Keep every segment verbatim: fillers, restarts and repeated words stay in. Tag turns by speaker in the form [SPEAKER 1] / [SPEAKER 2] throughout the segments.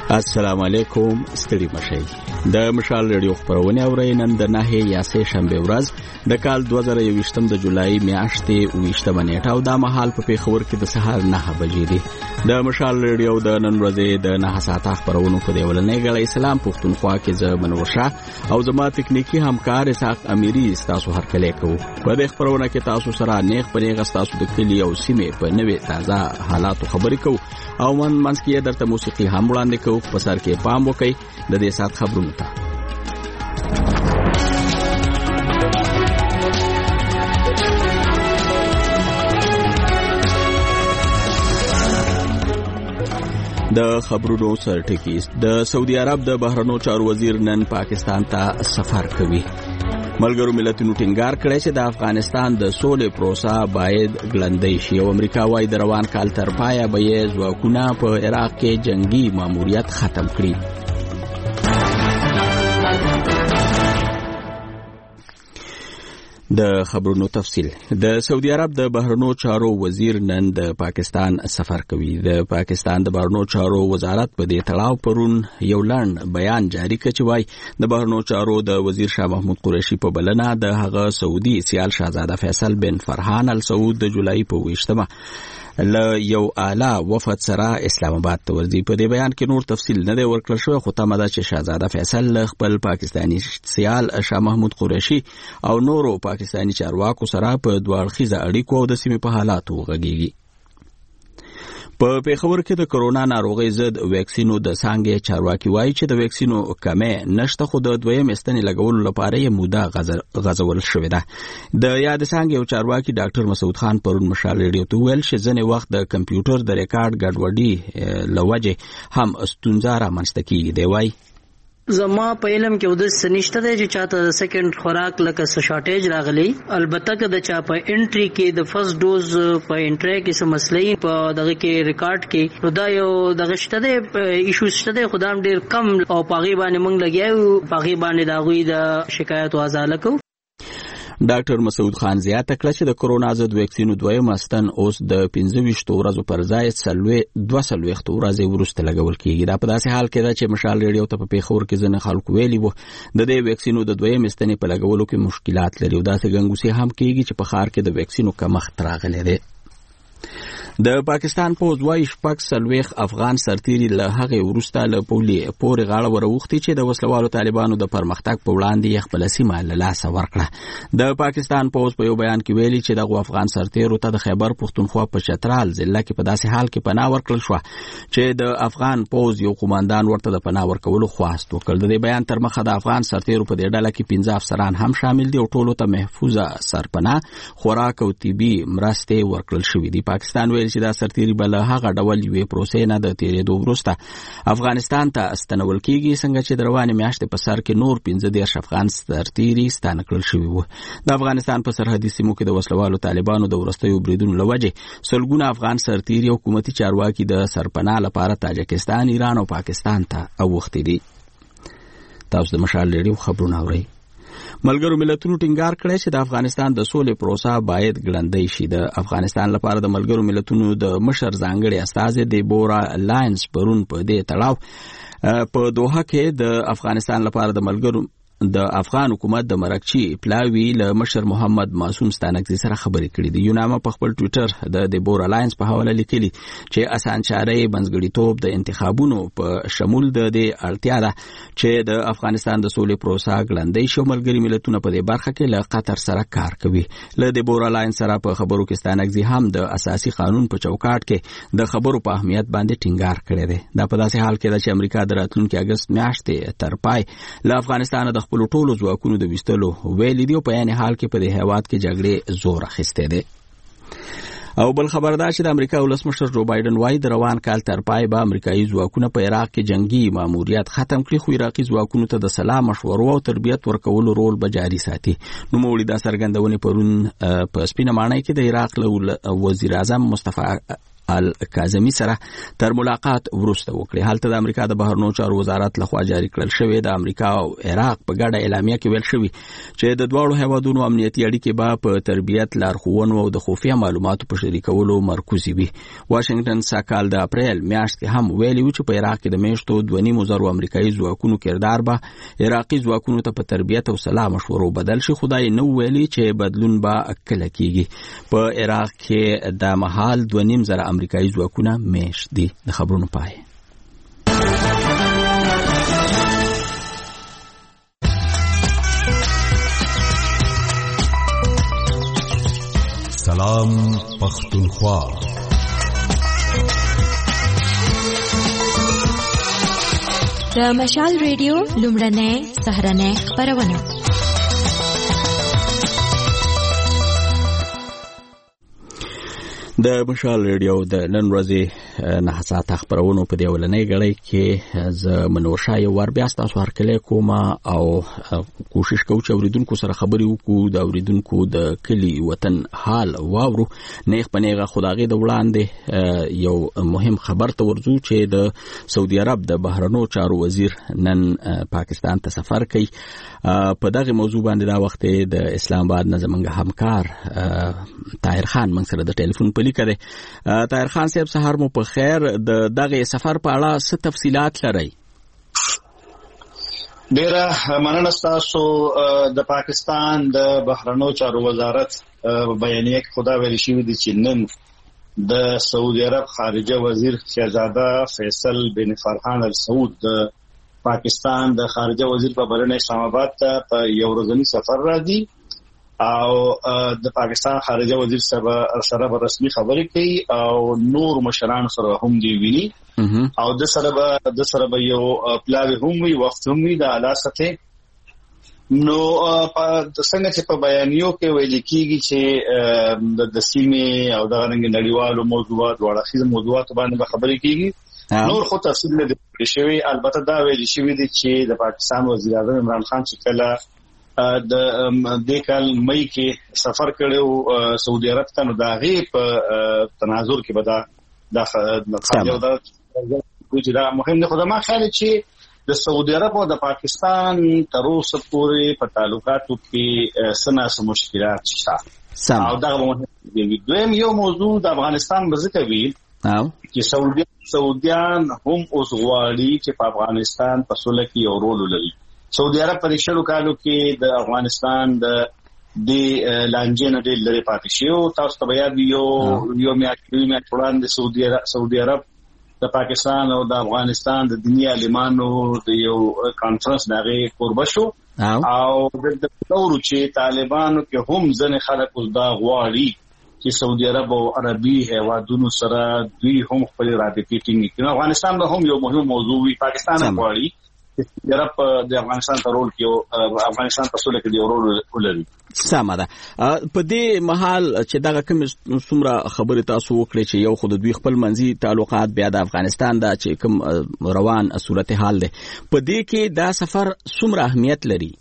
[SPEAKER 1] السلام علیکم، ستړي مشئ. د مشال ریډیو خبرونه اورئ. نن د نهه یا سه شنبه ورځ د کال دوه زره یوویشتم د جولای میاشتې اوویشتمه نیټه او د مهال په پیښور کې د سهار نهه بجې دي. د مشال ریډیو د نن ورځې د نهه ساعته خبرونو په دیولنې غړي اسلام پښتونخوا کې ز منورشاه او زما تکنیکی همکار اسحاق امیری تاسو هرکلی کوو. په دې خبرونه کې تاسو سره نیغ په نیغ تاسو د کلی او سیمې په نوې تازه حالاتو خبرې کوو او من منځ کې درته موسیقي هم وړاندې کوو. په سر کې پام وکړئ د دې سات خبرونو ته. د خبرونو سرټکی. د سعودي عرب د بهرنیو چارو وزیر نن پاکستان ته سفر کوي. ملګرو ملتونو ټینګار کړی چې د افغانستان د سولې پروسه باید ګړندۍ شي او امریکا وايي د روان کال تر پایه به یې ځواکونه په عراق کې جنگي ماموریت ختم کړي. د خبرونو تفصیل. د سعودي عرب د بهرنیو چارو وزیر نن د پاکستان سفر کوي. د پاکستان د بهرنیو چارو وزارت په دې تړاو پرون یو لنډ بیان جاری کړ چې وايي د بهرنیو چارو د وزیر شاه محمود قریشي په بلنه د هغه سعودي سیال شاهزاده فیصل بن فرحان ال سعود د جولای په ویشتمه له یو اعلی وفد سره اسلام آباد ته ورځي. په دې بیان کې نور تفصیل نه دی ورکړل شوی، خو تمه ده چې شاهزاده فیصل خپل پاکستانی سیال شاه محمود قریشي او نورو پاکستانی چارواکو سره په دوه اړخیزه اړیکو او د سیمې په حالاتو غږیږي. په پیښور کې د کرونا ناروغۍ ضد ویکسینو د څانګې چارواکي وایي چې د ویکسینو کمې نشته، خو د دویم استنې لګولو لپاره یې موده غځول شوې ده. د یاد څانګې یو چارواکي ډاکټر مسعود خان پرون مشال ریډیو ته ویل چې ځینې وخت د کمپیوټر د ریکارډ ګډوډي له وجې هم ستونزه رامنځته کیږي. دی وایي
[SPEAKER 2] زما په علم کې ودس سنشته دی چې چاته د سیکنډ خوراک لکه س شارټیج راغلی. البته که د چا په انټری کې د فرست ډوز په انټری کې څه مسلې په دغه کې ریکارډ کې نو دا یو دغه شته دی ایشو شته دی، خدام ډیر کم او پاغي باندې مونږ لګیاو پاغي باندې دا غوي د شکایت وازاله کو.
[SPEAKER 1] ډاکټر مسعود خان زیاته کړه چې د کرونا ضد ویکسینو دویم استن اوس د پنځه ویشت ورځو پر ځای څلوېښت دوه څلوېښت ورځې وروسته لګول کېږي. دا په داسې حال کې ده چې مشال ریډیو ته په پیښور کې ځینې خلکو ویلي وو د دې ویکسینو د دویم استنې په لګولو کې مشکلات لري او داسې ګنګوسې هم کېږي چې په ښار کې د ویکسینو کمښت راغلی دی. د پاکستان پوځ وايي شپږ څلوېښت افغان سرتیري له هغې وروسته له پولې پورې غاړه وروختي چې د وسلوالو طالبانو د پرمختګ په وړاندې یې خپله سیمه له لاسه ورکړه. د پاکستان پوځ په یو بیان کې ویلي چې دغو افغان سرتیرو ته د خیبر پښتونخوا په چترال ضلع کې په داسې حال کې پناه ورکړل شوه چې د افغان پوځ یو قوماندان ورته د پناه ورکولو خواست وکړ. د دې بیان تر مخه د افغان سرتیرو په دې ډله کې پنځه افسران هم شامل دي او ټولو ته محفوظه سرپناه، خوراک او طبي مرستې ورکړل شوې دي. پاکستان ویل چې دا سرتیري به له هغه ډول یوې پروسې نه د تېرېدو وروسته افغانستان ته ستنول کېږي، څنګه چې د روانې میاشتې په سر کې نور پنځه دېرش افغان سرتیري ستانه کړل شوي وو. د افغانستان په سرحدي سیمو کې د وسلوالو طالبانو د وروستیو بریدونو له وجې سلګونه افغان سرتیري او حکومتي چارواکي د سرپناه لپاره تاجکستان، ایران او پاکستان ته اوښتي دي. تاسو د مشال ریډیو خبرونه اورئ. ملګرو ملتونو ټینګار کړی چې د افغانستان د سولې پروسه باید ګړندۍ شي. د افغانستان لپاره د ملګرو ملتونو د مشر ځانګړي استازي دیبورا لاینز پرون په دې تړاو په دوحه کې د افغانستان لپاره د ملګرو د افغان حکومت د مرکچی پلاوی له مشر محمد معصوم ستانکزي سره خبرې کړې دي. یونامه په خپل ټویټر د دیبورا لاینز په حواله لیکلي چې اسان چارې بنسګړیتوب د انتخابونو په شمول د دې اړتیا ده چې د افغانستان د سولې پروسه ګړندۍ شي. ملګري ملتونه په دې برخه کې له قطر سره کار کوي. له دیبورا لاینز سره په خبرو کې ستانکزي هم د اساسي قانون په چوکاټ کې د خبرو په اهمیت باندې ټینګار کړی دی. دا په داسې حال کې ده چې امریکا د راتلونکي اګست میاشتې تر پای له افغانستان د خپل ټولو ځواکونو د ویستلو ویلي دي او په عین حال کې په دې هیواد کې جګړې زور اخیستی دی. او بل خبردار چې د امریکا ولسمشر جو بایدن وايي د روان کال تر پای به امریکایي ځواکونه په عراق کې جنگي ماموریت ختم کړي، خو عراقي ځواکونو ته د سلا مشورو او تربیت ورکولو رول به جاري ساتي. نو موړي دا څرګندونې پرون په سپینه ماڼۍ کې د عراق له وزیر اعظم مصطفی الکاظمی سره تر ملاقات وروسته وکړي. حالت د امریکا د بهرنیو چارو وزارت لخوا جاری کړل شوی د امریکا او عراق په ګډه اعلامیه کې ویل شوی چې د دواړو هیوادونو امنیتي اړیکې به په تربیت، لارښوونو او د خفیه معلوماتو په شریکولو مرکزي وي. واشنگټن ساکال د اپریل میاشت کې هم ویلي و چې په عراق کې د میاشتو دوه نیم زرو امریکایي ځواکونو کردار به عراقي ځواکونو ته په تربیت او سلا مشورو بدل شي. خدای نو ویلي چې بدلون به کله کیږي. په عراق کې د مهال دوه نیم زره امریکایي ځواکونه میشت دي. د خبرونو پای.
[SPEAKER 3] سلام پختونخوا.
[SPEAKER 4] د مشال ریډیو لومړنۍ سهرنۍ خبرونه.
[SPEAKER 1] د مشال ریډیو د نن ورځې نه ساعت خبرونو په دی ولنۍ غړي کې ز منوشا یو ور بیا تاسو هرکله کومه او کوشش کوم چې اوریدونکو سره خبري وکړو، د اوریدونکو د کلی وطن حال واورو. نیغ پنیغه خدای د وړاندې یو مهم خبر ته ورځو چې د سعودي عرب د بهرنیو چارو وزیر نن پاکستان ته سفر کوي. په دغه موضوع باندې دا وخت د اسلام آباد نه زمونږ همکار طاهر خان موږ سره د ټلیفون په لیکه ده. طاهر خان صاحب سهار مو په خیر. د دغه سفر په اړه څه تفصيلات لرئ؟
[SPEAKER 5] ډیره مننه تاسو. د پاکستان د بهرنیو چارو وزارت بیانیه کې خدا ویل شوی دی چې نن د سعودي عرب خارجه وزیر شهزاده فیصل بن فرحان ال سعود د پاکستان د خارجه وزیر په بلنه اسلام آباد ته په یو ورځنی سفر راځي او د پاکستان خارجه وزیر سره به رسمي خبرې کوي او نور مشران سره هم دی ویني او د سره به د سره به یو پلاوی هم وي، وخت هم وي د اعلی سطح. نو د څنګه چې په بیانیو کې ویل کېږي چې د سیمې او د غننګ نړیوالو موضوعات وړاندې موضوعات باندې خبرې کېږي، نور خو تفصیل نه دی شوی. البته دا ویل شوی دی چې د پاکستان وزیر اعظم عمران خان چې کله د دې کال مئی کې سفر کړو سعودي عرب ته، نو دا غي په تناظر کې بدا د خارجه وزارت دا مهم نه. خدای ما خیال چې د سعودي عرب او د پاکستان تر اوسه پورې په تعلقاتو کې سنا سم مشکلات شته او دا مهم دی. دویم یو موضوع د افغانستان بزکوي چې سعودي سعودیان هم اوس غواړي چې په افغانستان په سوله کې یو رول ولري. سعودي عرب په شلو کالو کې د افغانستان د د لانجې نه ډېر لري پاتې شو. تاسو ته بیا یو یو میاشتې میاشتې وړاندې سعودي عرب سعودي عرب د پاکستان او د افغانستان د دنیا عالمانو د یو کانفرنس دغه قربه شو او د ټولو چې طالبانو کې هم ځنې خلک اوس دا غواړي چې سعودي عرب او عربي هیوادونو سره دوی هم خپل رابطې ټینګ کړي. افغانستان به هم یو مهم موضوع وي. پاکستان غواړي یورپ د افغانستان په رول کې افغانستان په سوله کې دی رول ولري.
[SPEAKER 1] سمه ده. په دې محل چې دغه کوم څومره خبره تاسو وکړي چې یو خود دوی خپل منځي تعلقات بیا د افغانستان دا چې کوم روان صورتحال ده، په دې کې دا سفر څومره اهمیت لري؟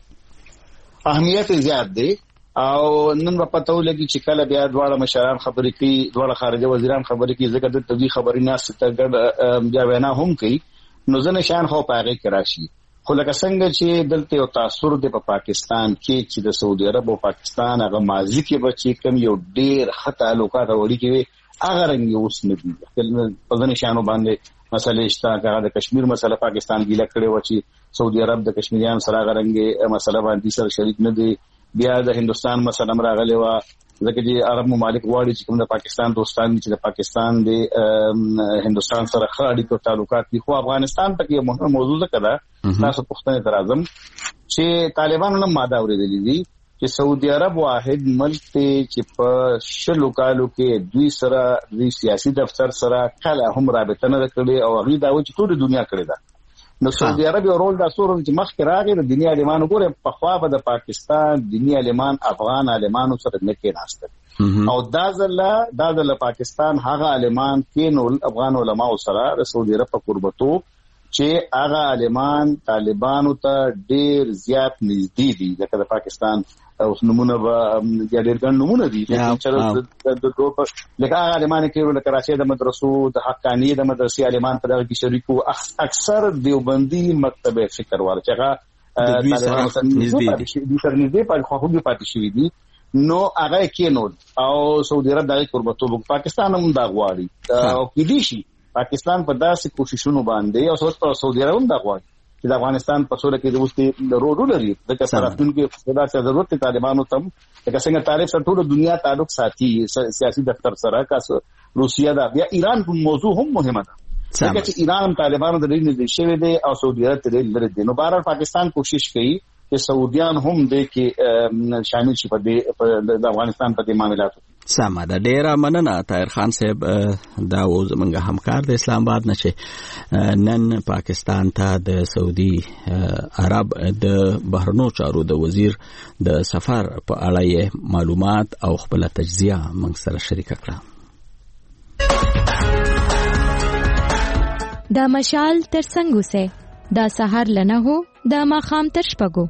[SPEAKER 5] اهمیت زیات دی او نن په پتو لګي چې کله بیا دواړه مشران خبرې کوي، دواړه خارجه وزیران خبرې کوي، ځکه د توګي خبرې نه ستګړ بیا وینا هم کوي، نو ځنه شان خو پاره کې راشي. خو لکه څنګه چې دلته یو تاثر دی په پاکستان کې چې د سعودي عرب او پاکستان هغه ماضي کې بچي کم یو ډیر خطا تعلقات وړي کې هغه رنګ اوس نه دي. په ځنه شانو باندې مسلې شته، هغه د کشمیر مسله پاکستان ګیله کړي و چې سعودي عرب د کشمیریان سره هغه رنګ مسله باندې سره شریک نه دي. بیا د هندستان مسله راغلی و ځکه چې عرب ممالک غواړي چې کوم د پاکستان دوستان چې د پاکستان د هندستان سره ښه اړیکې او تعلقات دي. خو افغانستان ته یو مهم موضوع ده تاسو پوښتنه تر اعظم چې طالبانو نه ماده اورېدلې دي چې سعودي عرب واحد ملک ته چې په شلو کالو کې دوی سره د سیاسي دفتر سره کله هم رابطه نه کړې او هغه دا و چې ټول دنیا کړې ده. نو سعودي عرب یو رول دا سورم چې مخکې راغی د دنیا عالمانو ګوره په خوا به د پاکستان دنیا عالمان افغان عالمانو سره نه کې ناشته او دا ځله دا د پاکستان هغه عالمان کې نو افغان علما سره د سعودي عرب په قربتو چې هغه عالمان طالبانو ته ډیر زیات نږدې دي ځکه د پاکستان اوس نمونه به ډېر ګڼ نمونه دي چې د دوه په لکه هغه عالمان کې د کراچۍ د مدرسو د حقانی د مدرسې عالمان په دغه کې شریکو اکثر دیوبندي مکتبه فکر وال چې هغه د نږدې په خواخوږي پاتې شوي دي نو هغه کې نو او سعودي عرب دغه قربتوب پاکستان هم دا غواړي او کې دي شي پاکستان په داسې کوششونو باندې او په سعودي عرب هم دا غواړي چې د افغانستان په سوله کې د اوسې روډ لري د کسراتون کې خدا ته ضرورت ته طالبانو تم د څنګه تعریف سره ټول دنیا تعلق ساتي سیاسي دفتر سره کاس روسیا دا بیا ایران په موضوع هم مهمه ده چې ایران طالبانو د لري نږدې شوی دی او سعودي عرب ته لري دی نو بهر پاکستان کوشش کوي چې سعودیان هم د کې شامل شي په د افغانستان په معاملاتو
[SPEAKER 1] سمه ده. ډیره مننه طاهر خان صاحب دا و زمونږ همکار د اسلام آباد نه چې نن پاکستان ته د سعودي عرب د بهرنیو چارو د وزیر د سفر په اړه یې معلومات او خپل تجزیه موږ سره شریک کړه.
[SPEAKER 4] دا مشال تر څنګه سه دا سحر لنه هو دا ماخام تر شپږو.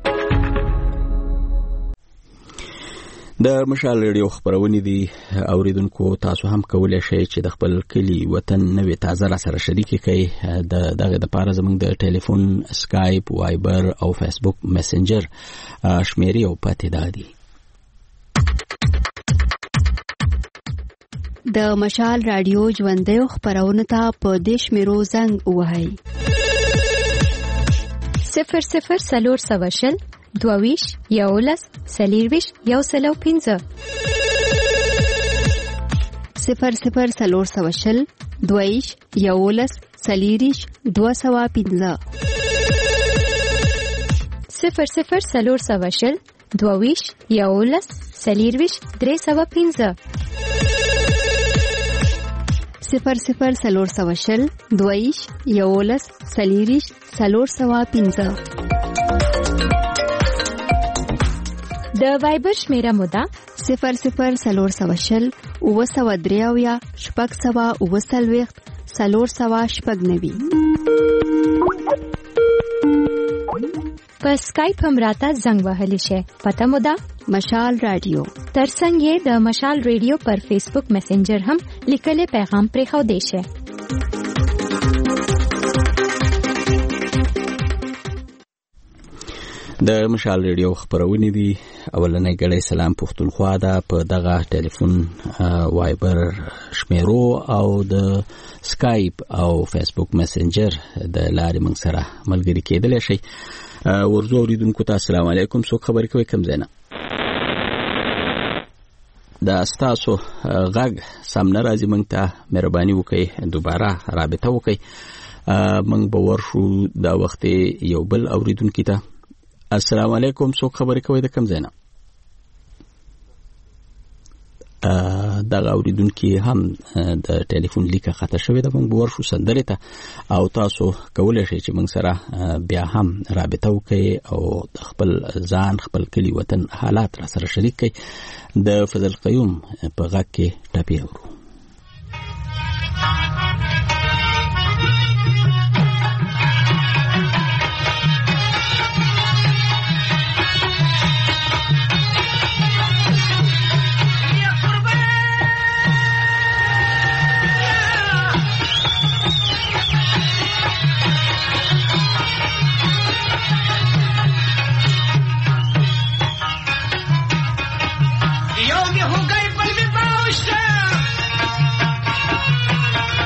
[SPEAKER 1] د مشال ریډیو خبرونه دي اوریدونکو تاسو هم کولای شئ چې د خپل کلی وطن نوې تازه را سره شریک کړئ. د دغه د پاره زموږ د ټلیفون اسکایپ وایبر او فیسبوک میسنجر شمیرې او پته دادي.
[SPEAKER 6] د مشال رادیو ژوندۍ خبرونه ته په دیش میرو زنګ وهاي
[SPEAKER 4] صفر صفر سلور سواشل دوویش یولس سلیرویش یو سلو پینزه
[SPEAKER 6] صفر صفر سلور سواشل دوویش یولس سلیریش دو سوا پینزه
[SPEAKER 4] صفر صفر سلور سواشل دوویش یولس سلیرویش درې سوا پینزه
[SPEAKER 6] صفر صفر سلور سواشل دوویش یولس سلیریش سلور سوا پینزه.
[SPEAKER 4] د وایبر شمیره مودا
[SPEAKER 6] صفر صفر سلور سواشل اوه سوا دریاویا شپږ سوا اوه سلویخت سلور سوا شپږ نوي.
[SPEAKER 4] په سکایپ هم راته زنګ وهلی شي پته مودا
[SPEAKER 6] مشال رادیو
[SPEAKER 4] ترڅنګ یې د مشال ریډیو پر فیسبوک میسنجر هم لیکلي پیغام پرې خو دی شي.
[SPEAKER 1] د مشال ریډیو خبرونه دي اولنې غړې سلام پښتونخوا ده په دغه ټلیفون وایبر شمیرو او د سکایپ او فیسبوک میسنجر د لارې موږ سره ملګری کېدل شي. ورزو اوریدونکو ته السلام علیکم څوک خبرې کوي کوم ځای نه دا ستاسو غږ سم نه راځي موږ ته مهرباني وکړئ دوباره رابطه وکړئ موږ به ورشو دا وخت یو بل اوریدونکو ته السلام علیکم څوک خبرې کوي د کوم ځای نه دغه اوریدونکو هم د ټلیفون لیکه خطا شوې ده موږ به ورشو سندرې ته او تاسو کولای شئ چې موږ سره بیا هم رابطه وکړئ او خپل ځان خپل کلی وطن حالات را سره شریک کړئ. د فضل قیوم په غږ کې ټاپي اورو.
[SPEAKER 7] Yo, mi jugué por mi pausa.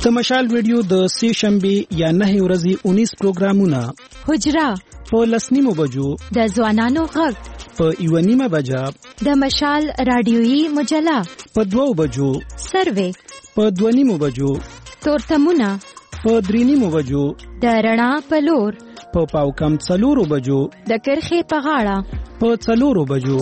[SPEAKER 7] د مشال ویډیو د سه شنبه یا نه ورځې انیس پروګرامونه
[SPEAKER 4] حجرا
[SPEAKER 7] په لسنیمو بجو
[SPEAKER 4] د ځوانانو غږ
[SPEAKER 7] په یو نیمه بجا
[SPEAKER 4] د مشال رادیويي مجله
[SPEAKER 7] په دوو بجو
[SPEAKER 4] سروې
[SPEAKER 7] په دوه نیمو بجو
[SPEAKER 4] تورتمونه
[SPEAKER 7] په درې نیمو بجو
[SPEAKER 4] د رڼا په لور
[SPEAKER 7] په پاو کم څلورو بجو
[SPEAKER 4] د کرخې په غاړه
[SPEAKER 7] په څلورو بجو.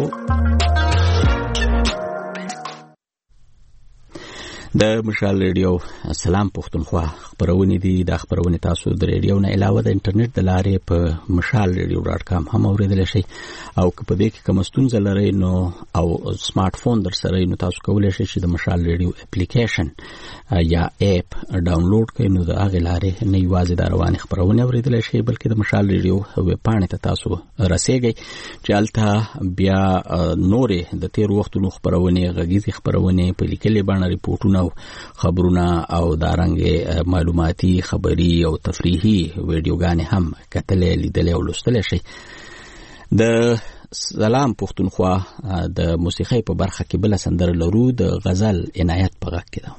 [SPEAKER 1] د مشال ریډیو سلام پښتونخوا خبرونه دي. د خبرونه تاسو د ریډیو نه علاوه د انټرنیټ د لارې په مشال ریډیو ډاټ کام هم اوریدل شئ او که په دې کې کوم ستونزه لرئ نو او سمارټ فون در سره نو تاسو کولی شئ چې د مشال ریډیو اپلیکیشن یا اپ ډاونلوډ کړئ نو د هغه لارې نه یوازې د رواني خبرونه اوریدل شئ بلکې د مشال ریډیو ویب پاڼې ته تاسو رسیږئ چې الته بیا نورې د تیر وختونو خبرونه غږیزي خبرونه په لیکلي بڼه ریپورتونه خبرونه او دارنګ معلوماتي خبري او تفریحي ویډیوګانې هم کتلې لیدلې او لوستلې شي. د سلام پښتونخوا د موسیقۍ په برخه کې بل سندره لرو د غزل عنایت په غږ کې ده.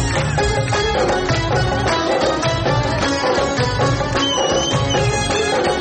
[SPEAKER 8] Thank you.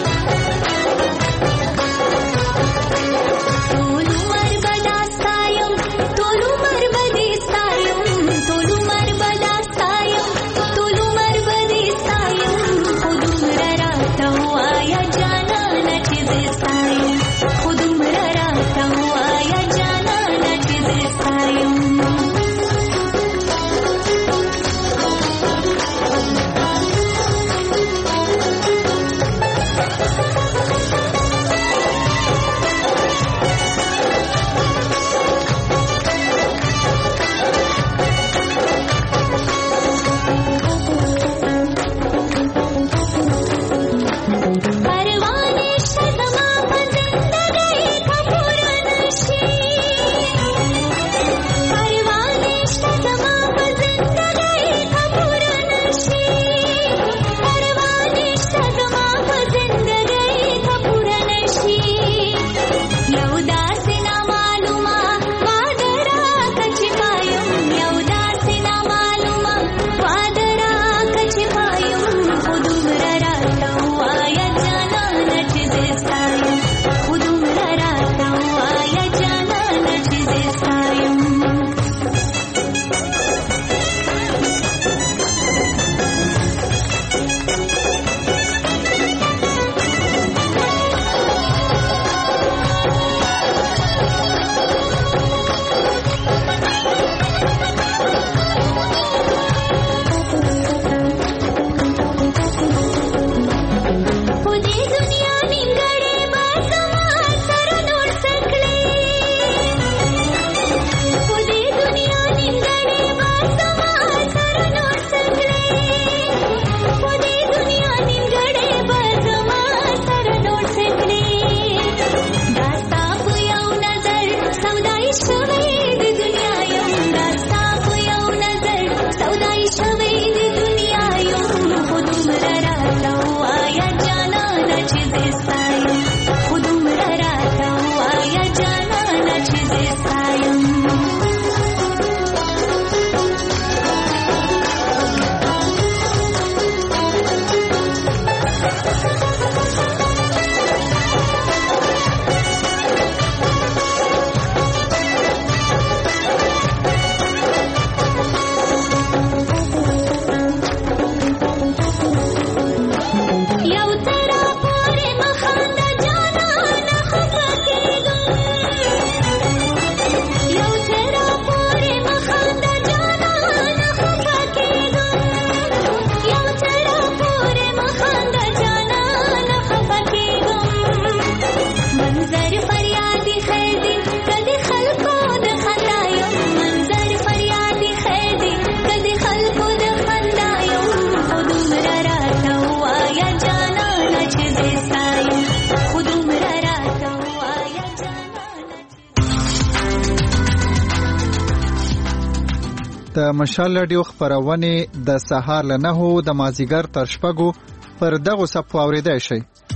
[SPEAKER 8] د مشال رادیو خبرونه د سهار له نهو د مازیګر تر شپږو پر دغه صفو اوریدای شي.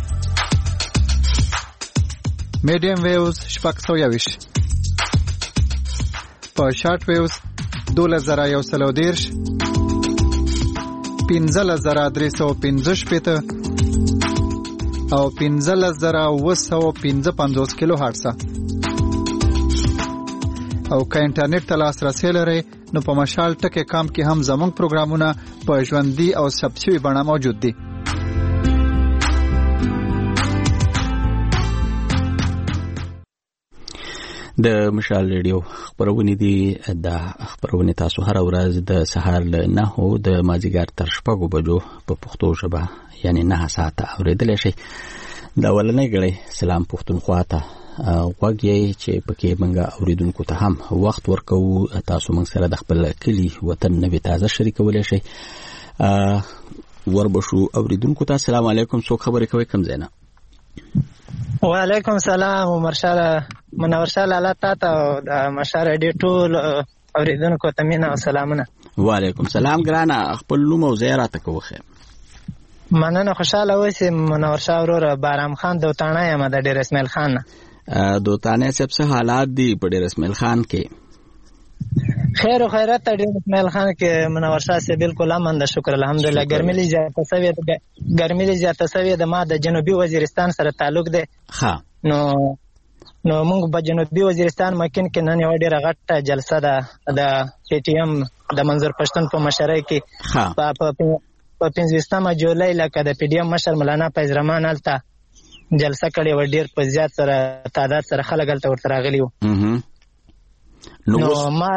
[SPEAKER 8] میډیم ویوز شپږ سوه یویش، په شارټ ویوز دولس زره یو سل او دېرش، پنځلس زره درې سوه پنځه شپېته او پنځلس زره اوه سوه پنځه پنځوس کیلو هرټز. او که انټرنیټ ته لاسرسی لرئ نو په مشال ټکی کام کې هم زموږ پروګرامونه په ژوندي او ثبت شوي بڼه موجود دي.
[SPEAKER 1] د مشال ریډیو خبرونه دي. د خبرونه تاسو هر ورځ د سهار له نهو د مازیګر تر شپږو بجو په پښتو ژبه یعنی نه ساعته اوریدلی شئ. دا ولنۍ ګړی سلام پښتونخوا ته غوږ یې چې پکې موږ اوریدونکو ته هم وخت ورکوو. تاسو موږ سره د خپل کلي وطن نوې تازه شریکولی شئ. وربشو اوریدونکو ته السلام علیکم. څوک خبرې کوي کوم ځای نه؟
[SPEAKER 9] وعلیکم سلام. عمر شاه منور شاه لاله تاته او د مشال ریډیو ټول اوریدونکو ته مینه او سلامونه.
[SPEAKER 1] وعلیکم سلام ګرانه، خپل نوم او ځای راته کوخه.
[SPEAKER 9] مننه، خوشاله اوسې. منور شاه وروره بارام خان دوتانه یم د ډیر اسماعیل خان.
[SPEAKER 1] دوتانه صاحب څه حالات دي په ډیر اسماعیل خان کې؟
[SPEAKER 9] خیر او خیرات ته ډیر اسماعیل خان کې منور شاه سي بالکل امن ده، شکر الحمدلله. ګرمي لږ زیاته شوې ده، ګرمي لږ زیاته شوې ده. ما د جنوبي وزیرستان سره تعلق ده.
[SPEAKER 1] ها
[SPEAKER 9] نو نو موږ په جنوبي وزیرستان مکین کې نن یو ډیره غټه جلسه ده د پی ټی ایم د منظور پښتون په مشرۍ کې په په پنځوستمه جولای لکه د پی ډی ایم مشر مولانا فیض رحمان هلته جلسه کړې و. ډیر په زیات سره تعداد سره خلک هلته ورته راغلي وو. نو ما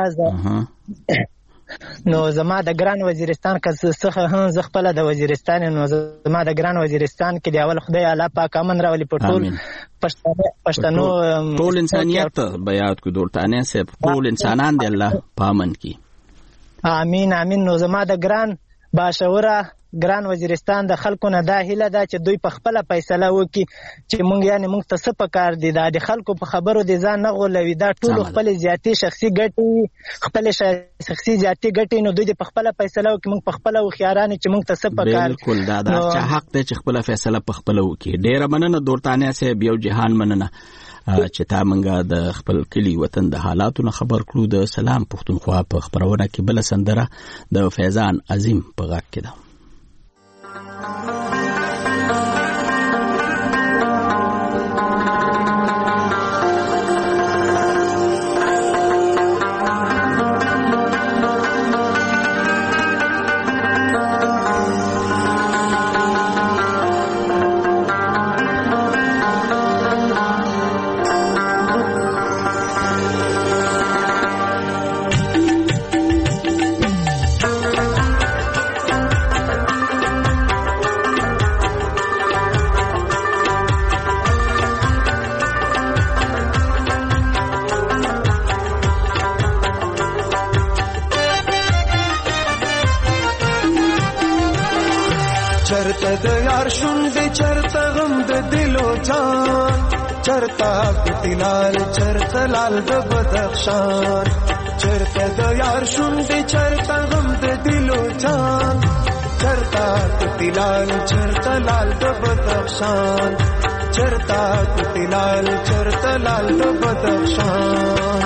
[SPEAKER 9] نو زما د ګران وزیرستان څخه هم زه خپله د وزیرستان نو زما د ګران وزیرستان کې د اول خدای الله پاک امن راولي په ټول پښتنو
[SPEAKER 1] ټول انسانیت به یاد کړو. دولتانه صاحب ټول انسانان دی الله په امن کې.
[SPEAKER 9] امین امین. نو زما د ګران باشعوره ګران وزیرستان د خلکو نه دا هیله ده چې دوی په خپله فیصله وکړي چې مونږ یعنې مونږ ته څه پکار دي. دا د خلکو په خبرو د ځان نه غولوي. دا ټولو خپلې زیاتې شخصي ګټې خپلې شخصي زیاتې ګټې نو دوی د په خپله فیصله وکړي. مونږ په خپله هوښیاران چې مونږ ته څه پکار.
[SPEAKER 1] بالکل دا د هر چا حق دی چې خپله فیصله په خپله وکړي. ډېره مننه دورتانیا صاحب، یو جهان مننه چې تا منګه د خپل کلی وطن د حالاتو نه خبر کړو. د سلام پښتونخوا په خبرونه کې بل سندره د فیضان عظیم په غږ کې ده.
[SPEAKER 10] چرته د یار شونډې چرته غم د دلو جان، چرته پتلال چرته لال د بدخشان. چرته د یار شونډې چرته غم د دلو جان، چرته پتلال چرته لال د بدخشان. چرته پتلال چرته لال د بدخشان.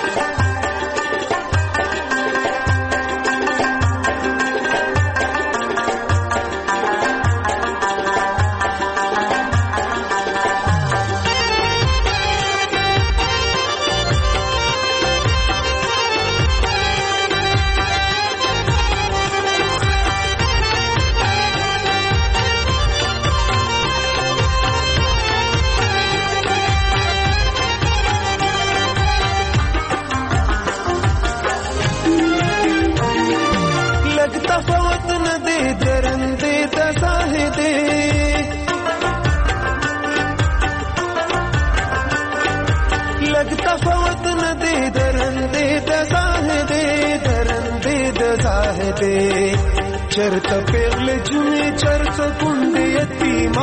[SPEAKER 10] چرته پیغله جونې چرته کونډې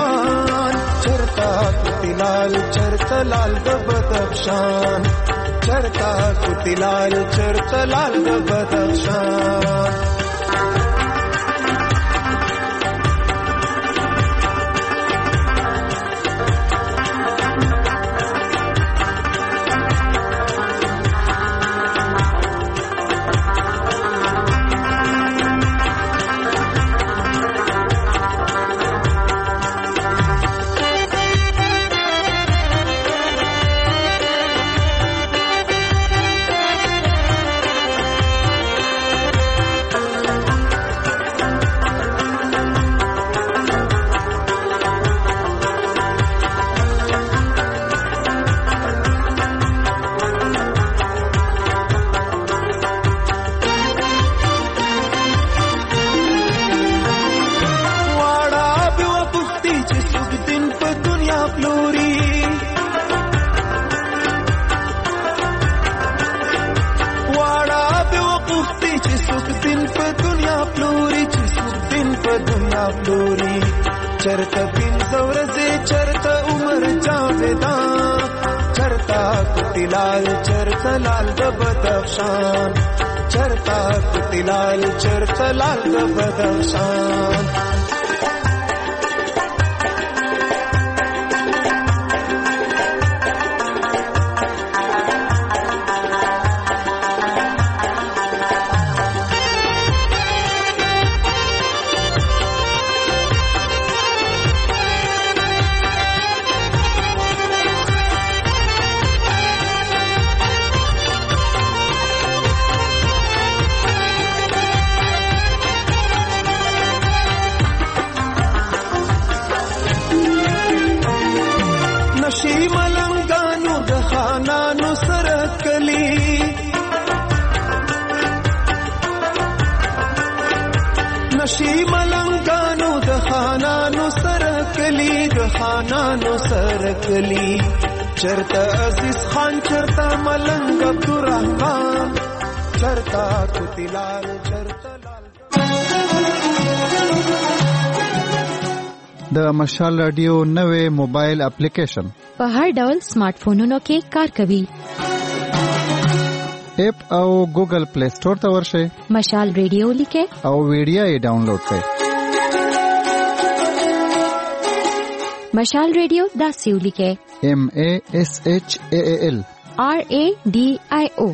[SPEAKER 10] یتیمان، چرته پتلال چرته لال د بدخشان. چرتا کوتلال چرتا لال د بدخشان چرتا پینځه ورځې چرتا عمر جاویدا چرتا کوتلال چرتا لال د بدخشان چرتا کوتلال چرتا لال د بدخشان نشی ملنګانو د خانانو سره کلی د خانانو سره کلی چرتا عزیز خان چرتا ملنګ عبدالرحمن چرتا کوتلال چرتا
[SPEAKER 8] د مشال رادیو نوې موبایل اپلیکیشن
[SPEAKER 4] په هر ډول سمارټ فونونو کې کار کوي.
[SPEAKER 8] اپ او ګوګل پلی سٹور ته ورشئ،
[SPEAKER 4] مشال ریډیو لیکئ
[SPEAKER 8] او ویډیو یې ډاونلوډ کړئ.
[SPEAKER 4] مشال ریډیو داسې ولیکئ:
[SPEAKER 8] ایم ای ایس ایچ ای ایل
[SPEAKER 4] آر ای ډي آی او.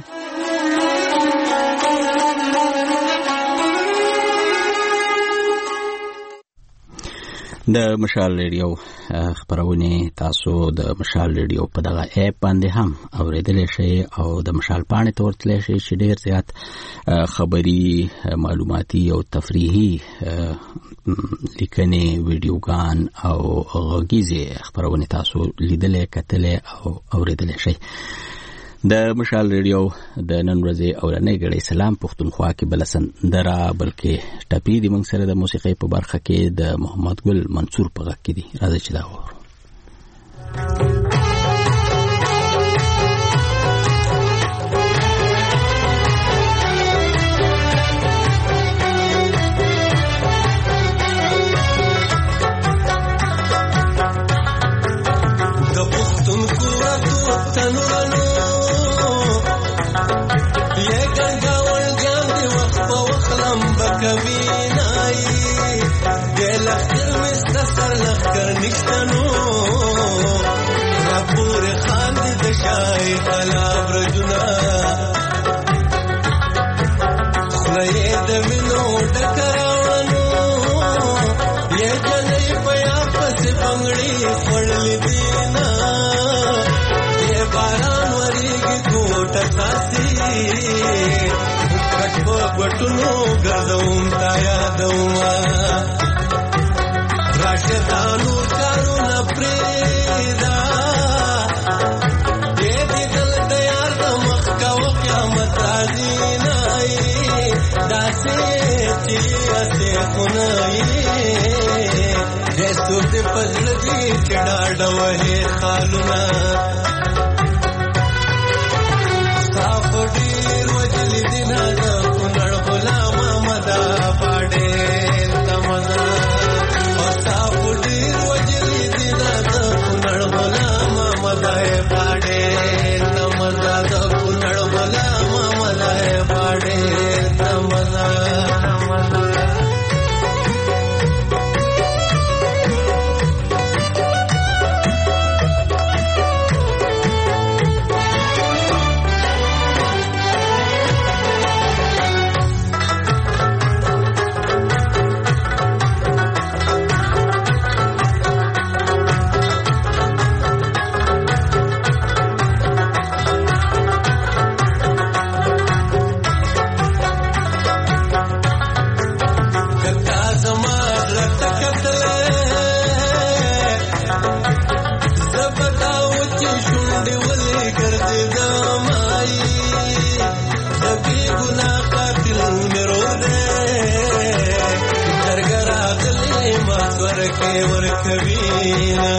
[SPEAKER 1] د مشال ریډیو خبرونه تاسو د مشال ریډیو په دغه اپ باندې هم اوریدلی شئ او د مشال پاڼې ته ورتلی شئ چې ډېر زیات خبري، معلوماتي او تفریحي لیکنې، ویډیوګان او غږیزې خبرونه تاسو لیدلی، کتلی او اوریدلی شئ. د مشال ریډیو د نن ورځې اورنۍ ګړۍ سلام پښتونخوا کې بل سندره بلکې ټپي دي موږ سره د موسیقۍ په برخه کې د محمد ګل منصور په غږ کې دي. راځئ چې دا واورو.
[SPEAKER 10] وټونو ګرځوم تا یادوما راشدانو کارونه پریدا دې دې دل د یار د مخ کا و قیامت راځي نای داسې چې اسه کونای دې سوت پزړ دې چډاډ وې خالونه صاف ډیر وجلی دینا پاڑے نمازا دا کوینا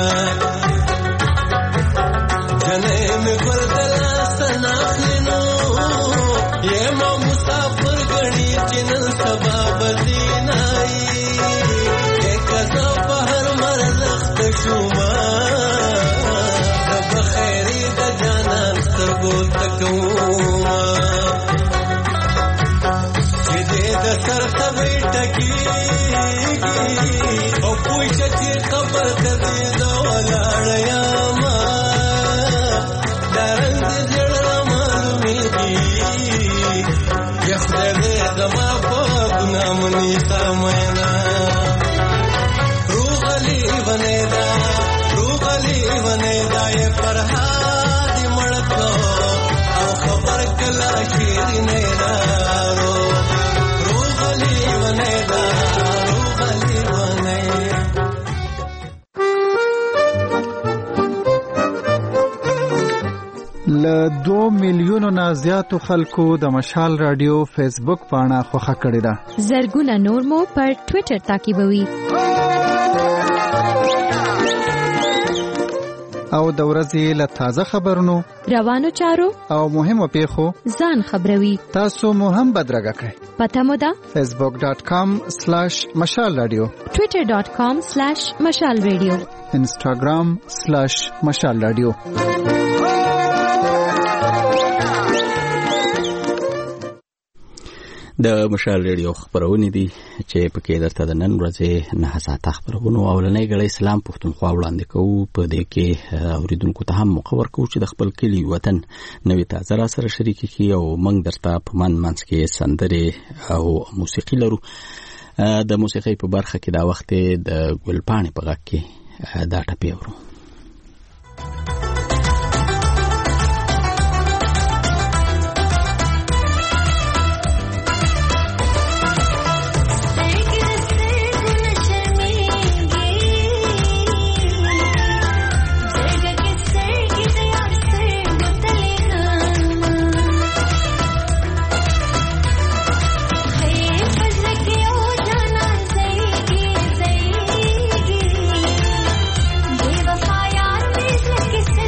[SPEAKER 10] جنې مې ګردلا سناخلینو یې ما مسافر غړي چې نن سبا بدینای کزا بهر مرزخت شوما رب خیری د جانان سترګو تکوما چې دې د سر سبې ټکیږي او پوښتې چې خبر کړي دا ولاړیا ما درند زړه معلومیږي یخ دې زما په ګناه مونږ سامنا बनेदा रूगली बनेदा ये परहादी मड़को औ खबर कला शीरने दारो रूगली बनेदा रूगली बने
[SPEAKER 8] ل دو میلیونو نه زیاتو خلکو د مشال رادیو فیسبوک پاڼه خوښه کړې ده.
[SPEAKER 4] زرګونه نور مو پر ټوئیټر تعقیبوي.
[SPEAKER 8] او د ورځې له تازه خبرونو
[SPEAKER 4] روانو چارو
[SPEAKER 8] او مهمو پیښو
[SPEAKER 4] ځان خبروي.
[SPEAKER 8] تاسو مو هم بدرګه کړئ.
[SPEAKER 4] پته مو ده
[SPEAKER 8] facebook dot com slash mashal radio
[SPEAKER 4] twitter dot com slash mashal radio
[SPEAKER 8] instagram slash mashal radio.
[SPEAKER 1] د مشال ریډیو خبرونه دي چې پکې درته د نن ورځې نه ساعته خبرونه او لنۍ غړي اسلام پښتونخوا وړاندې کوو. په دې کې اوریدونکو ته هم مخور کوو چې د خپل کلی وطن نوې تازه را سره شریک کی او موږ درته په من منځ کې سندره او موسیقي لرو. د موسیقي په برخه کې دا وخت د ګلپاڼې په غږ کې دا ټپې ورو.
[SPEAKER 11] Give a fire, please, like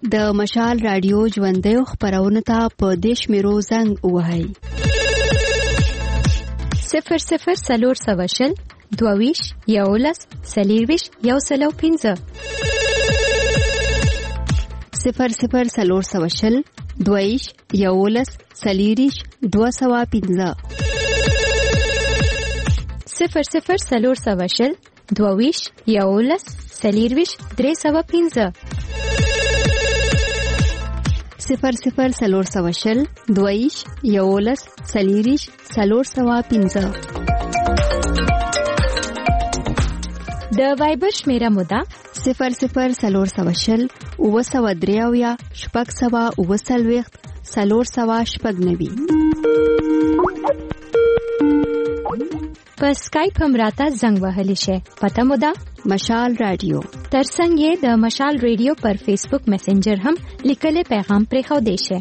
[SPEAKER 6] د مشال رادیو ژوندۍ خبرونه ته په دیش میرو زنګ وهاي
[SPEAKER 4] صفر صفر سلور سواشل دوویش یولس سلیرویش یو سلو پینزه
[SPEAKER 6] صفر صفر سلور سواشل دوویش یولس سلیریش دو سوا پینزه
[SPEAKER 4] صفر صفر سلور سواشل دوویش یولس سلیرویش درې سوا پینزه
[SPEAKER 6] صفر صفر سلور سواشل دوویش یولس سلیریش سلور سوا پینزه
[SPEAKER 4] د وایبر شمیره مودا
[SPEAKER 6] صفر صفر سلور سواشل اوه سوا دریاویا شپږ سوا اوه څلوېښت سلور سوا شپږ نوي
[SPEAKER 4] په سکایپ هم راته زنګ وهلی شي. پته مو ده
[SPEAKER 6] مشال رادیو.
[SPEAKER 4] ترڅنګ یې د مشال رادیو پر فیسبوک میسنجر هم لیکلي پیغام پرې خو دی شي.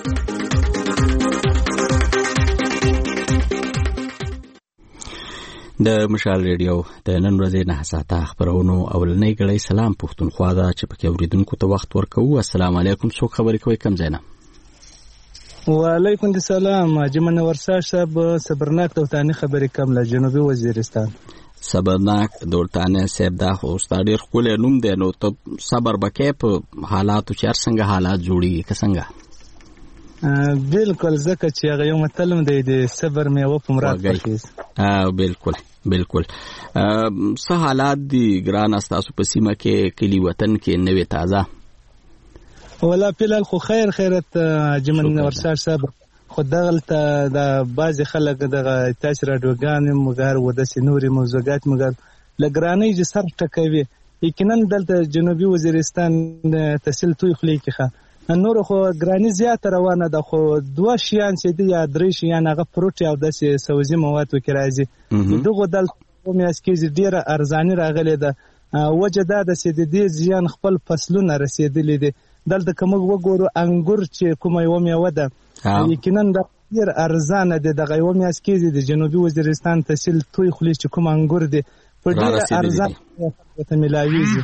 [SPEAKER 1] د مشال رادیو د نن ورځې نه ساته خبرونو اولنۍ غړي سلام پښتونخوا دا چې پکې اوریدونکو ته وخت ورکوو. السلام علیکم. څوک خبرې کوي کم ځای نه؟
[SPEAKER 11] وعلیکم السلام. جمن ورسا صاحب صبرناک دولتانی خبرې کوم له جنوبي وزیرستان.
[SPEAKER 1] صبرناک دولتانی صاحب دا خو ستاسو ډیر خپل نوم دی، نو ته صبر بکې په حالاتو چې څنګه حالات جوړیږي که څنګه؟
[SPEAKER 11] بالکل ځکه چې هغه یو متلم دی د صبر میوه په مراد پکې.
[SPEAKER 1] اه بالکل بالکل. څه حالات دي ګران تاسو په سیمه کې کلی وطن کې نوې تازه؟
[SPEAKER 11] ولا فلال خو خیر خیرت جمن ورسار صاحب خو دغلته د بعض خلک دغه تاسو راډیوګان مګر و د سنوري موضوعات مګر لګرانی چې سر ټکوي یقینا دلته جنوبي وزیرستان تحصیل توي خلی کیخه نور خو ګرانی زیات روانه ده، خو دوه شیان چې دی یا درې شیان هغه پروت او د سوزي مواد وکړي راځي دغه دلته میاس کې ډیره ارزاني راغلي ده. وجه دا د سیدي زیان خپل فصلونه رسیدلې دي. دلته کوم وګورو انګور چې کومه یو میوه ده یقینا د ډیر ارزانه ده. د غیو میاس کې د جنوبي وزیرستان تحصیل توي خلی چې کوم انګور دي په ډیر ارزانه ته ملاويږي.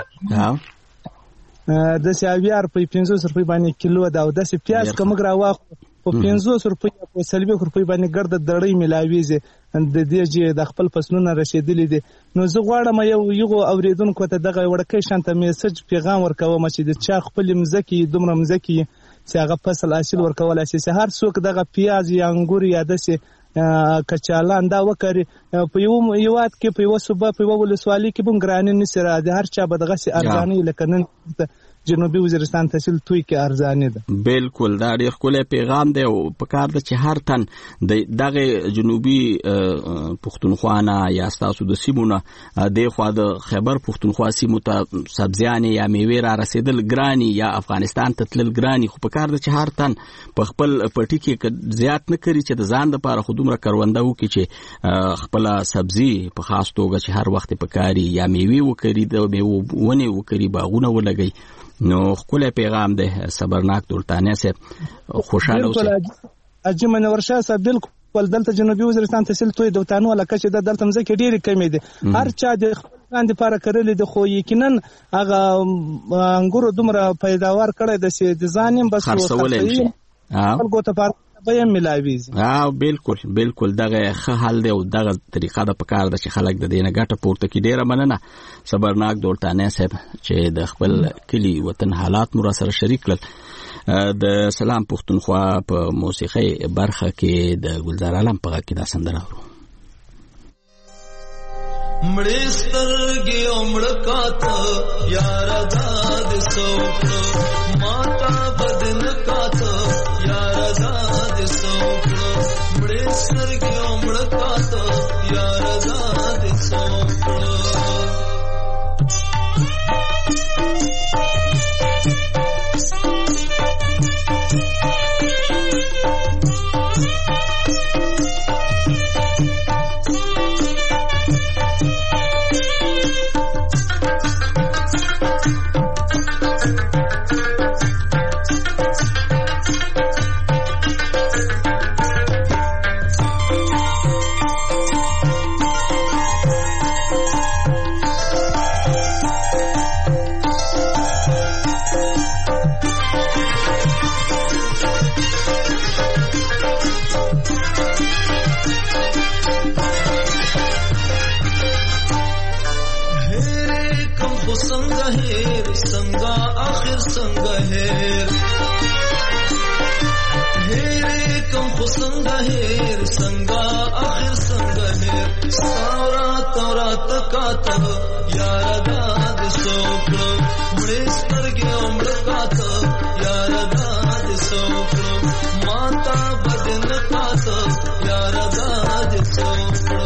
[SPEAKER 11] د سیاویار په پنځوس روپۍ باندې کیلو ده او د سی پیاز کوم غراوه په پنځوس روپۍ په سلبي روپۍ باندې ګرد دړې ملاويږي. د دې چې د خپل فصلونه رسیدلې دي. نو زه غواړم یو یو اوریدونکو ته دغه وړکې شانته میسج پیغام ورکوم چې د چا خپل مزکی دومره مزکی چې هغه فصل حاصل ورکول اساسي هر څوک دغه پیاز یا انګور یا د سي کچالان دا وکړي په یو یوات کې په یو صوبه په یو ولسوالۍ کې بونګرانې نسره د هر چا به دغه سي ارزاني لکنن جنوبي وزیرستان تحصیل توي کې ارزانه ده.
[SPEAKER 1] بالکل دا ډیر خپل پیغام دی او په کار د چې هر تن د دغه جنوبي پښتونخوا نه یا تاسو د سیمونه د خوا د خیبر پښتونخوا سیمو ته سبزیان یا میوه را رسیدل ګرانی یا افغانستان ته تلل ګرانی، خو په کار د چې هر تن په خپل پټی کې زیات نه کړي چې د ځان لپاره خودمره کرونده وکړي چې خپل سبزی په خاص توګه چې هر وخت په کاری یا میوه وکړي د میوه ونه وکړي باغونه ولګي. نو خپل پیغام ده صبرناک دولتانی سه خوشاله اوسه.
[SPEAKER 11] اجمن ورشا صاحب بالکل دلته جنوبي وزیرستان تحصیل توي دوتانو لکه چې د دلته مزه کې ډېری کمی دي. هر چا د خپل لپاره کړل دي، خو یقینا هغه انګورو دومره پیداوار کړی د سي ډیزاین بس
[SPEAKER 1] خرڅولې
[SPEAKER 11] خلکو ته پر به ملاويږي.
[SPEAKER 1] اه بالکل بالکل دغه ښه حل دی او دغه طریقه د پکار د چې خلک د دینه ګټه پورته کې ډیره مننه صبرناک دولتانی صاحب چې د خپل کلی وطن حالات مو سره شریک کړل. د سلام پښتونخوا په موسیقي برخه کې د ګلزار عالم په کې دا سندره اورو.
[SPEAKER 10] مړسترګي عمرکاته یار آزاد سوکړه ماتا بدن کاته یار آزاد سوکړه مړسترګي عمرکاته یار آزاد سوکړه. څنګه هیر څنګه اخر څنګه هیر هیر کوم خو څنګه هیر څنګه اخر څنګه هیر سورا تورا تکات یار داد سوکړو مړې سترګې عمر کات یار داد سوکړو ماتا بدن کات یار داد سوکړو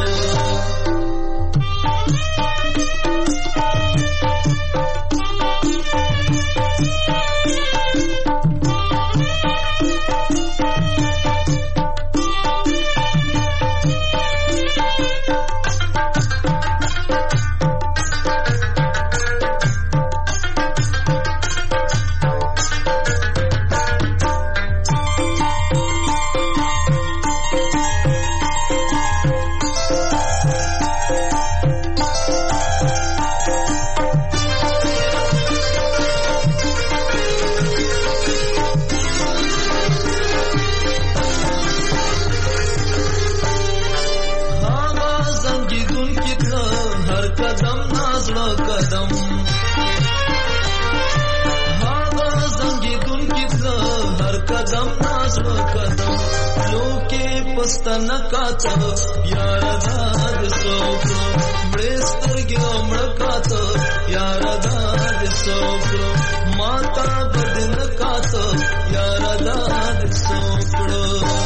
[SPEAKER 10] پستن کات یار داد سوکړو مړې سترګې عمر کات یار داد سوکړو ماتا بدن کات یار داد سوکړو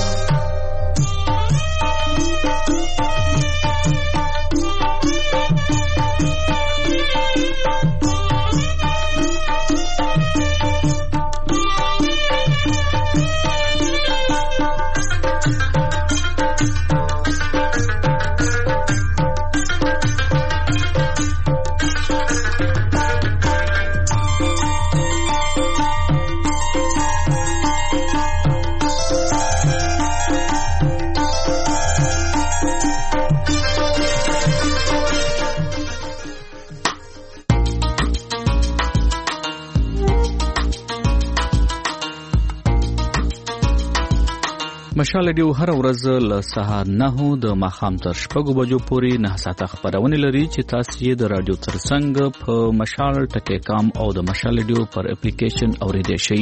[SPEAKER 1] مشال ډیو هر ورځ له سهار نهو د ماښام تر شپږو بجو پورې نه ساعته خبرونه لري چې تاسو یې د رادیو ترڅنګ په مشال ټکی کام او د مشال ډیو پر اپلیکیشن اوریدئ شئ.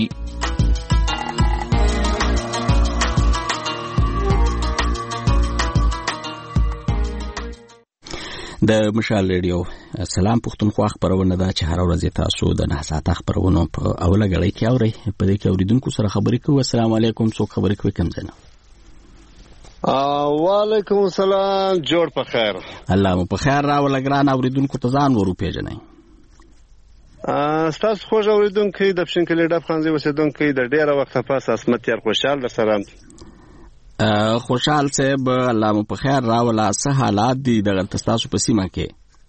[SPEAKER 1] د مشال ریډیو سلام پښتونخوا خبرونه ده چې هر ورځ تاسو د نه ساعته خبرونه په اوله غړې کې اورئ. په دې کې اوریدونکو سره خبرې کوو. السلام علیکم. څوک خبرې کوي؟ کوم ځای؟
[SPEAKER 12] وعلیکم السلام. جوړ په خیر.
[SPEAKER 1] الله مو په خیر راول. ګران اوریدونکو ته ځان ورو پیژنئ.
[SPEAKER 12] تاسو خوږ اوریدونکو د پښین کلی ډب خانزي اوسیدونکو د ډیره وخت پاس اسمت یار خوشحال در سره
[SPEAKER 1] خوشحال صاحب الله مو په خیر راولا. څه حالات دي دغه تاسو په سیمه کې؟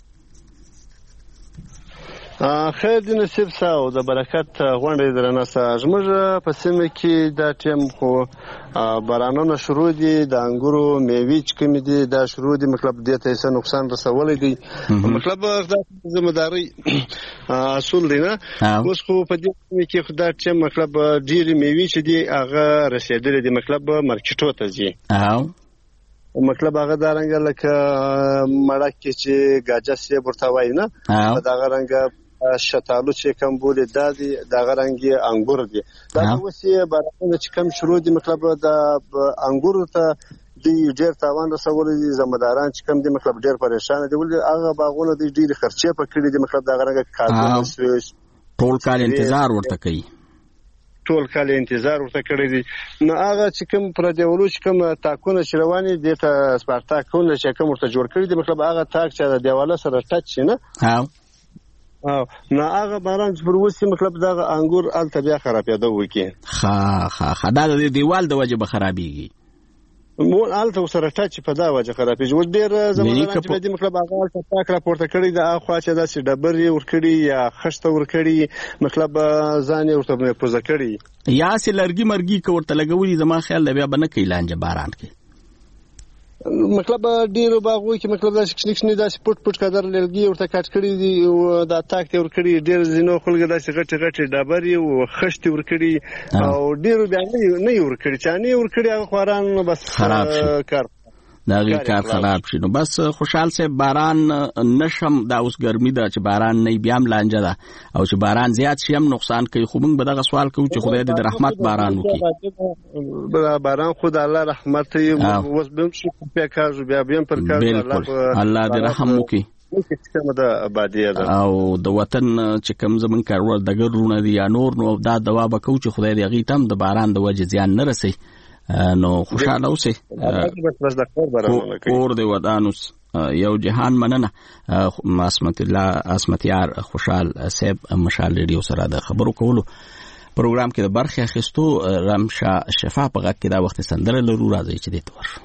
[SPEAKER 12] خیر دې نصیب ساو د برکت غونډې درنه زموږ په سیمه کې دا ټیم خو بارانونه شروع دي. د انګورو میوې چې کومې دي دا شروع دي. مطلب دې ته څه نقصان رسولی دی. مطلب دا ذمہداري اصول دی نه. اوس خو په دې کې خو دا ټیم مطلب ډېرې میوې چې دي هغه رسېدلې دي. مطلب مارکیټو ته ځي. مطلب هغه دا رنګ لکه مړک کې چې گاجا سی ورته وای نه دا رنګ شتالو چې کم بولې دا دي دا رنګ انګور دي. دا اوسې بارانونه چې کم شروع دي مطلب دا انګور ته دی ډېر تاوان رسولي دي. زمداران چې کم دي مطلب ډېر پریشان دي. ولې هغه باغونه دي ډېر خرچې پکړي دي. مطلب دا رنګ کاغذ
[SPEAKER 1] ټول کال انتظار ورته کوي.
[SPEAKER 12] ټول کال انتظار ورته کړی دی. نو هغه چې کوم پر دیولو چې کوم تاکونه چې رواني دي ته سپارتاکونه چې کوم ورته جوړ کړی دی مطلب هغه تاک چې د دیواله سره ټچ شي نه.
[SPEAKER 1] ها
[SPEAKER 12] او نو هغه باران چې پر وسی مطلب دا انګور ال طبيعه خرابېده وکي.
[SPEAKER 1] ها ها خدا د دیوال د وجه به خرابېږي.
[SPEAKER 12] مول الته سره ټچ په دا وجه خرابېږي. و ډېر زمونه چې د مطلب هغه تاک راپورته کړی دا اخوا چې دا چې ډبرې ور کړی یا خشته ور کړی مطلب ځان ورته پوزه کړی
[SPEAKER 1] یا سي لرګي مرګي کوړه لګولي. زما خیال د بیا بنه کې لانجه باران کې
[SPEAKER 12] مطلب ډیرو باغو کې مطلب دا شکشنی دا پټ پټ قدر لرګي ورته کټ کړی دي او دا تاک ته ور کړی. ډیر زینو خلک دا غټ غټ ډبرې او خشتي ور کړی او ډیرو بیا نه ور کړی چې نه ور کړی هغه خوران بس
[SPEAKER 1] خراب شي.
[SPEAKER 12] کار
[SPEAKER 1] دا غي کار خراب شي. نو بس خوشحال سه باران نشم دا اوس ګرمي ده چې باران نه بیا هم لانجه ده او چې باران زیات شي هم نقصان کوي. خو موږ به دغه سوال کوو چې خدای دې د رحمت باران
[SPEAKER 12] وکړي. باران خود الله رحمت یې اوس به شي په کار بیا بیا پر کار
[SPEAKER 1] الله الله دې رحم وکړي. او د وطن چې کوم زمون کارول د ګرونه دي یا نور نو دا دوا به کوو چې خدای دې غي تم د باران د وجه زیان نه رسي. نو خوشاله اوسئ کور دې ودانوس یو جهان مننه. اسمت الله اسمتیار خوشحال صاحب مشال ریډیو سره د خبرو کولو پروګرام کې د برخه اخیستو. رمشا شفا په غږ کې دا وخت سندره لرو راځي چې دې تور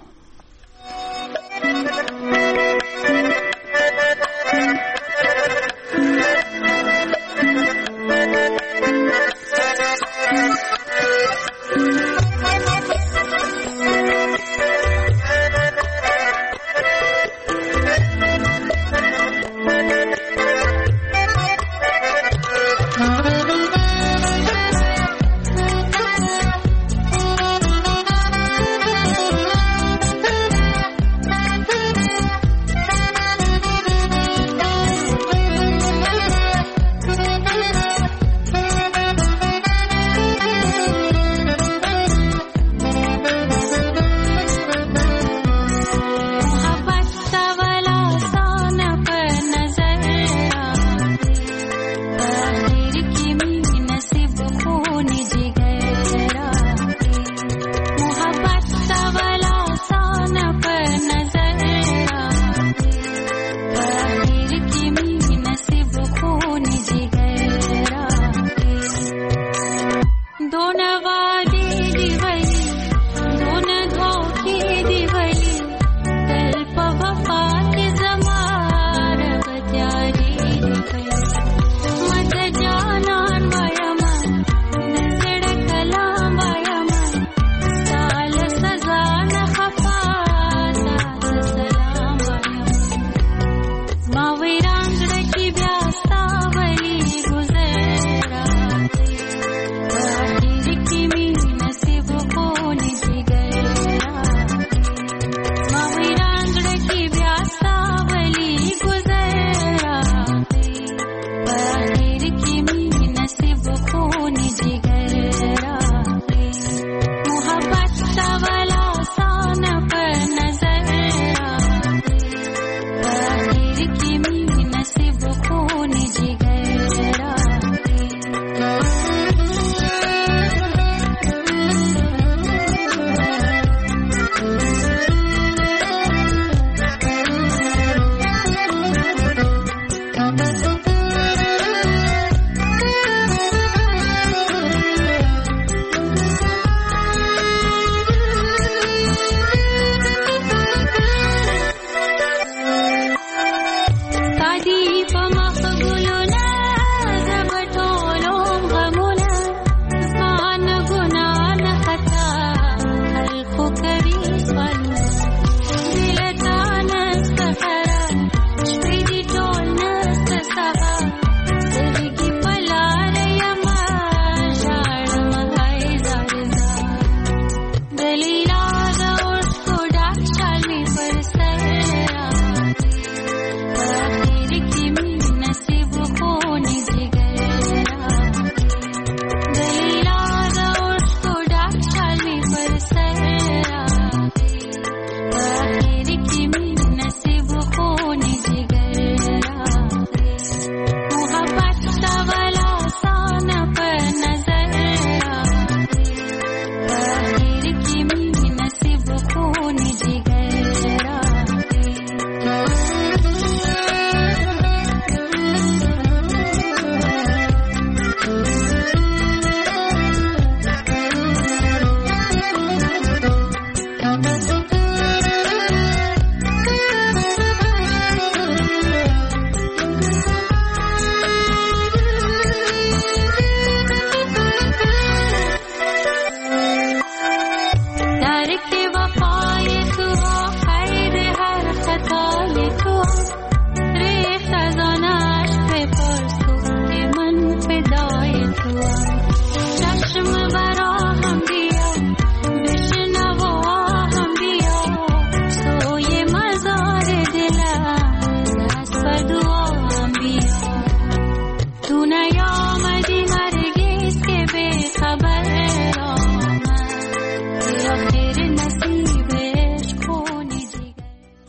[SPEAKER 13] تو نیامدی هرگز که به خبر آمد آخر نصیبش کنی دیگر.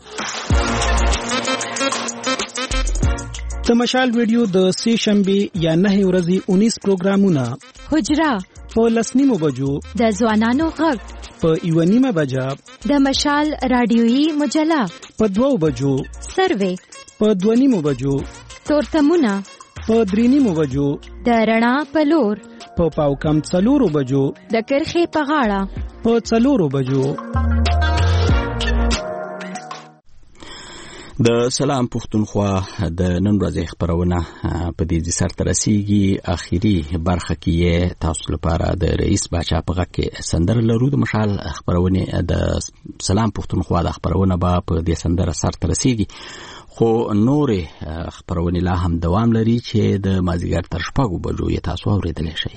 [SPEAKER 7] د مشال ویډیو د سه شنبه یا نه ورځې اونیس پروګرامونه
[SPEAKER 4] حجره
[SPEAKER 7] په لسنیمو بجو
[SPEAKER 4] د ځوانانو غږ
[SPEAKER 7] په یو نیمه بجا
[SPEAKER 4] د مشال رادیویي مجله
[SPEAKER 7] په دوو بجو
[SPEAKER 4] سروې
[SPEAKER 7] په دوه نیمو بجو
[SPEAKER 4] تورتمونه
[SPEAKER 7] په درې نیمو بجو
[SPEAKER 4] د رڼا په لور
[SPEAKER 7] په پاو کم څلورو بجو
[SPEAKER 4] د کرخې په غاړه
[SPEAKER 7] په څلورو بجو.
[SPEAKER 1] د سلام پښتونخوا د نن ورځې خبرونه په دې سر ته رسیږي. اخیری برخه کې تاسو لپاره د رئیس باچا په غږ کې سندره لرو. د مشال خبرونه د سلام پښتونخوا د خبرونه به په دې سندره سر ته رسیږي، خو نورې خبرونه لا هم دوام لري چې د مازیګر تر شپږو بجو یې تاسو اورېدلی شئ.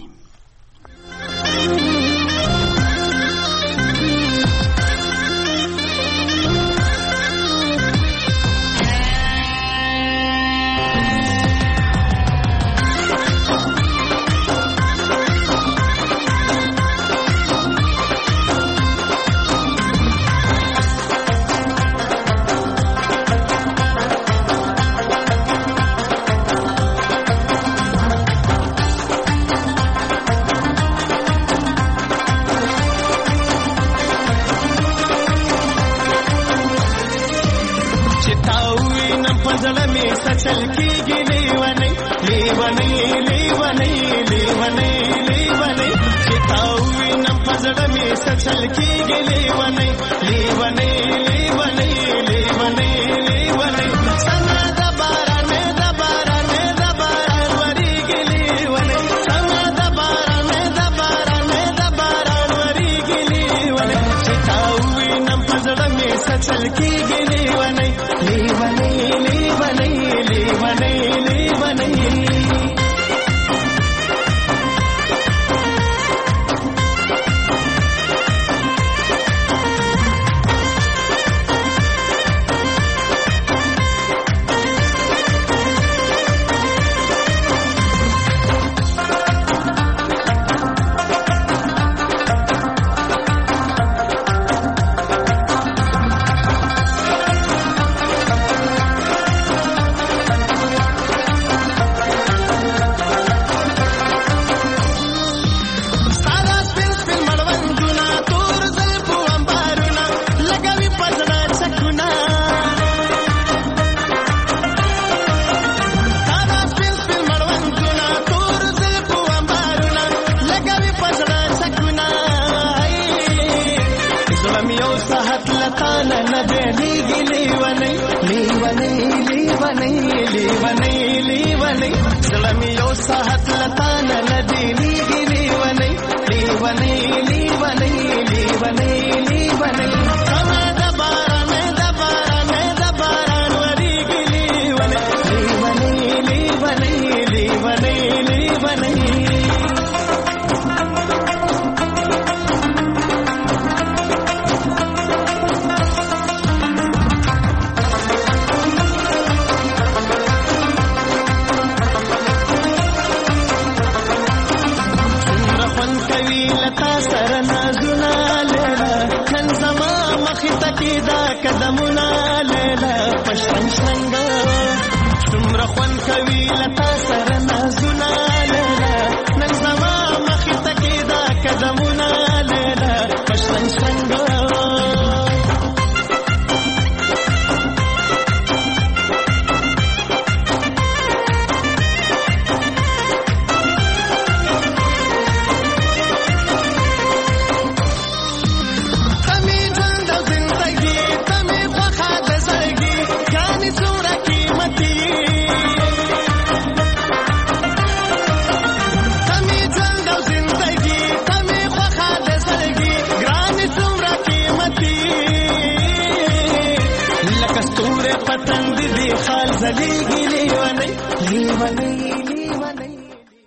[SPEAKER 10] قدمونه لیلا پشپن شنګ څومره خوان کوي لتا